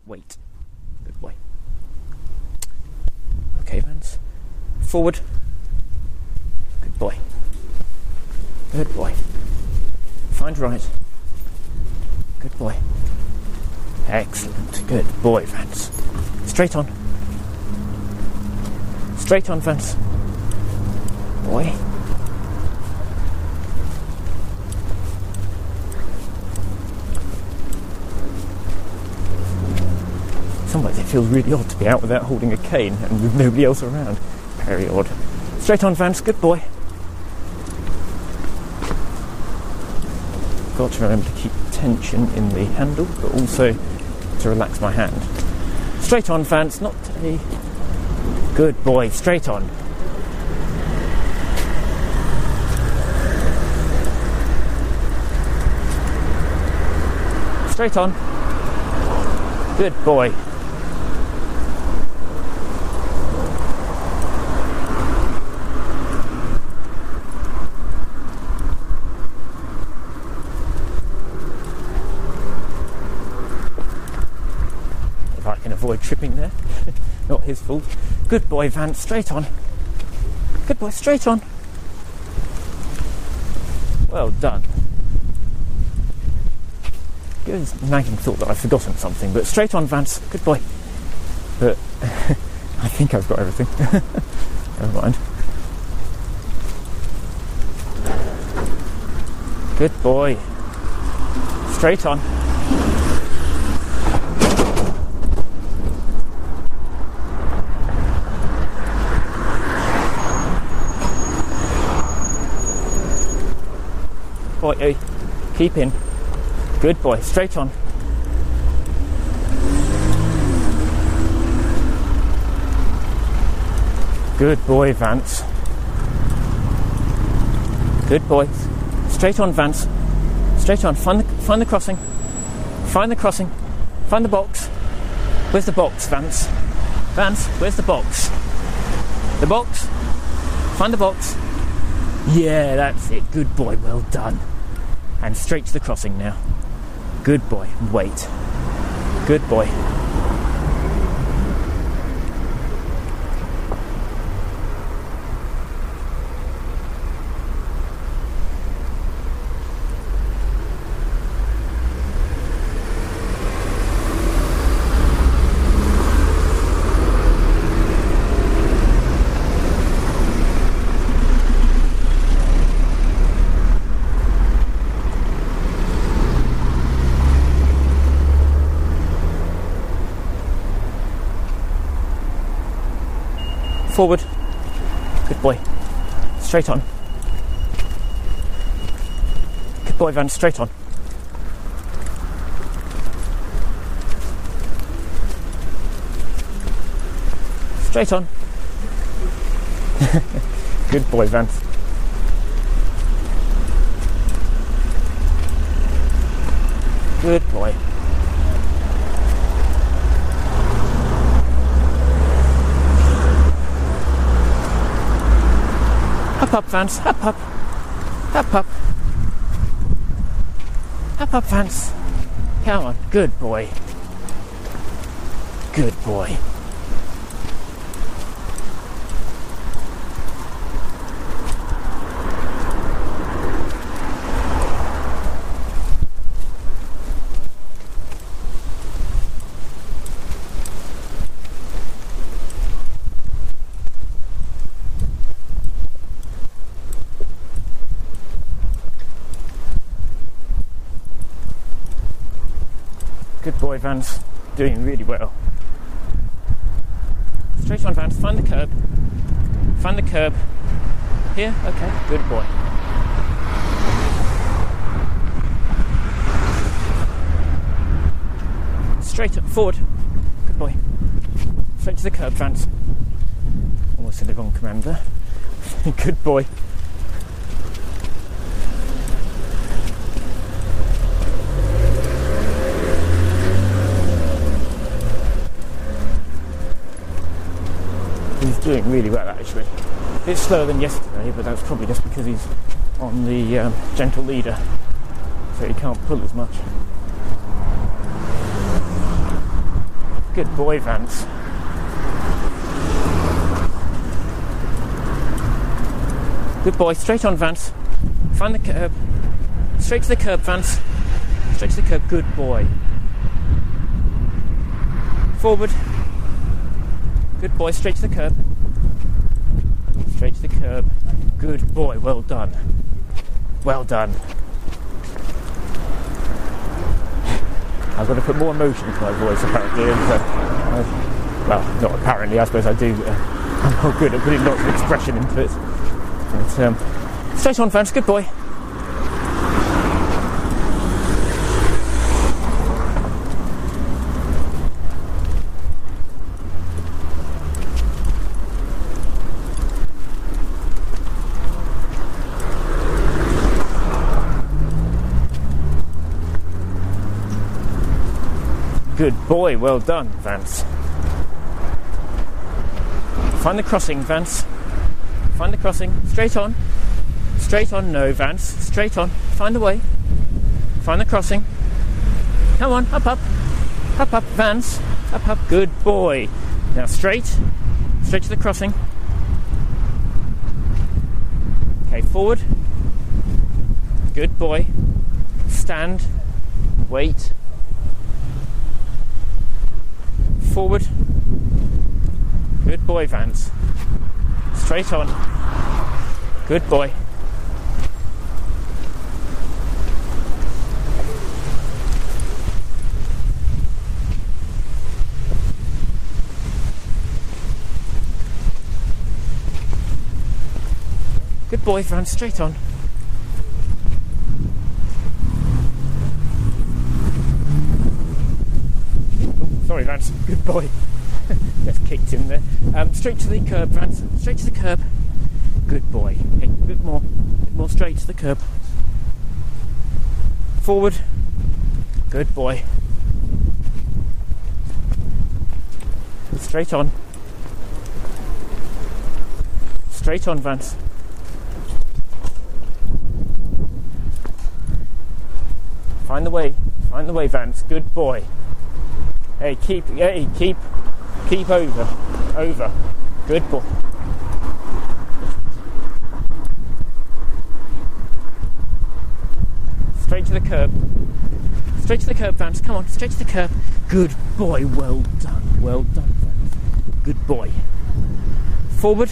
Wait. Good boy. Okay, Vance. Forward. Good boy. Good boy. Find right. Good boy. Excellent. Good boy, Vance. Straight on. Straight on, Vance. Boy. Sometimes it feels really odd to be out without holding a cane and with nobody else around. Very odd. Straight on, Vance. Good boy. Got to remember to keep tension in the handle, but also to relax my hand. Straight on, Vance. Not today. Good boy. Straight on. Straight on. Good boy. If I can avoid tripping there. Not his fault. Good boy, Vance. Straight on. Good boy. Straight on. Well done. Good nagging thought that I've forgotten something, but straight on, Vance. Good boy. But I think I've got everything. Never mind. Good boy. Straight on. Boy, keep in. Good boy, straight on. Good boy, Vance. Good boy. Straight on, Vance. Straight on. Find the crossing. Find the crossing. Find the box. Where's the box, Vance? Vance, where's the box? The box? Find the box. Yeah, that's it. Good boy, well done. And straight to the crossing now. Good boy. Wait. Good boy. Forward. Good boy. Straight on. Good boy, Van. Straight on. Straight on. Good boy, Vance. Good boy. Up, up, Vance. Up, up. Up, up. Up, up, Vance. Come on. Good boy. Good boy. Good boy, Vance. Doing really well. Straight on, Vance. Find the curb. Find the curb. Here? Okay. Good boy. Straight up. Forward. Good boy. Straight to the curb, Vance. Almost said the wrong command there. Good boy. He's doing really well, actually. A bit slower than yesterday, but that's probably just because he's on the gentle leader, so he can't pull as much. Good boy, Vance. Good boy. Straight on, Vance. Find the curb. Straight to the curb, Vance. Straight to the curb. Good boy. Forward. Good boy. Straight to the curb. Straight to the curb. Good boy. Well done. Well done. I've got to put more emotion into my voice, apparently. And, well, not apparently. I suppose I do. I'm not good at putting lots of expression into it. But, straight on, Vance. Good boy. Good boy, well done, Vance. Find the crossing, Vance. Find the crossing. Straight on. Straight on, no, Vance. Straight on. Find the way. Find the crossing. Come on, up, up. Up, up, Vance. Up, up. Good boy. Now straight. Straight to the crossing. Okay, forward. Good boy. Stand. Wait. Forward. Good boy, Vance. Straight on. Good boy. Good boy, Vance. Straight on. Sorry, Vance. Good boy. Just kicked him there. Straight to the curb, Vance. Straight to the curb. Good boy. Okay, a bit more straight to the curb. Forward. Good boy. Straight on. Straight on, Vance. Find the way. Find the way, Vance. Good boy. Hey, keep over. Good boy. Straight to the curb. Straight to the curb, Vance. Come on, straight to the curb. Good boy. Well done. Well done, Vance. Good boy. Forward.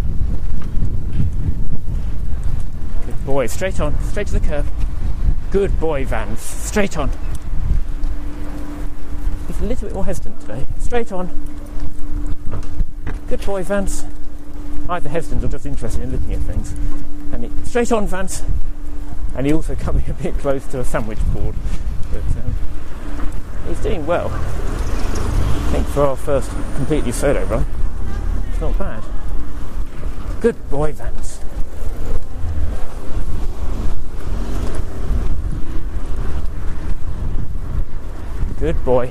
Good boy. Straight on. Straight to the curb. Good boy, Vance. Straight on. He's a little bit more hesitant today. Straight on. Good boy, Vance. Either hesitant or just interested in looking at things. And straight on, Vance. And he also coming a bit close to a sandwich board. But he's doing well. I think for our first completely solo run, it's not bad. Good boy, Vance. Good boy.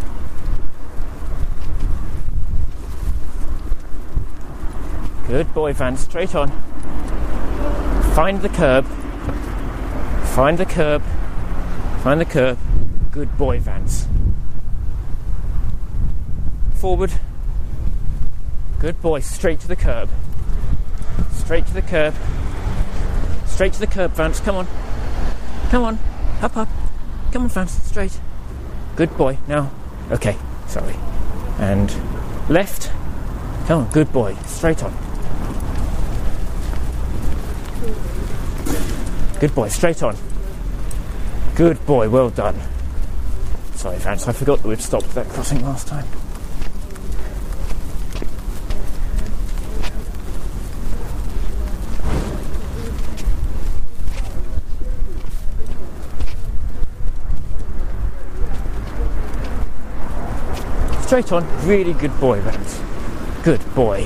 Good boy, Vance. Straight on. Find the curb. Find the curb. Find the curb. Good boy, Vance. Forward. Good boy. Straight to the curb. Straight to the curb. Straight to the curb, Vance. Come on. Come on. Up, up. Come on, Vance. Straight. Good boy. Now. Okay. Sorry. And left. Come on. Good boy. Straight on. Good boy. Straight on. Good boy. Well done. Sorry, Vance. I forgot that we'd stopped that crossing last time. Straight on. Really good boy, Vance. Good boy.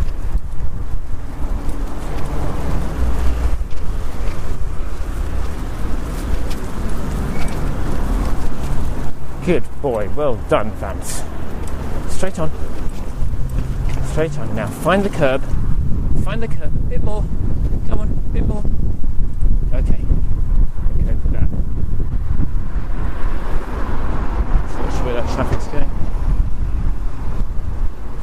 Good boy. Well done, Vance. Straight on. Straight on. Now find the curb. Find the curb. A bit more. Come on. A bit more. Okay. Okay with that. So not sure where that traffic's going.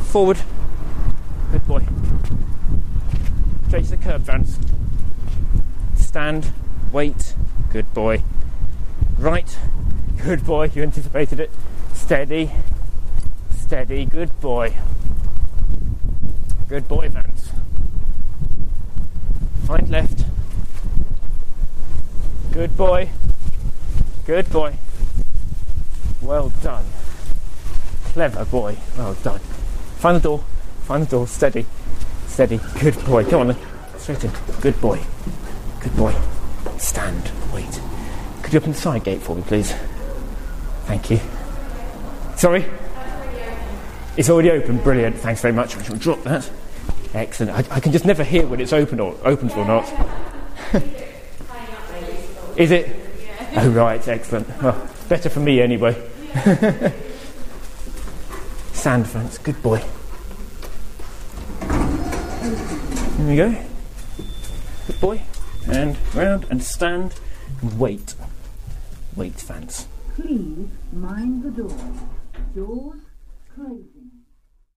Forward. Good boy. Straight to the curb, Vance. Stand. Wait. Good boy. Right. Good boy. You anticipated it. Steady. Steady. Good boy. Good boy, Vance. Find left. Good boy. Good boy. Well done. Clever boy. Well done. Find the door. Find the door. Steady. Steady. Good boy. Come on then. Straight in. Good boy. Good boy. Stand. Wait. Could you open the side gate for me, please? Thank you. Sorry? It's already open. Brilliant. Thanks very much. I shall drop that. Excellent. I can just never hear when it's open or opens or not. Is it? Yeah. Oh, right. Excellent. Well, better for me anyway. Sand, Vance. Good boy. There we go. Good boy. And round and stand and wait. Wait, Vance. Please mind the door. Doors closing.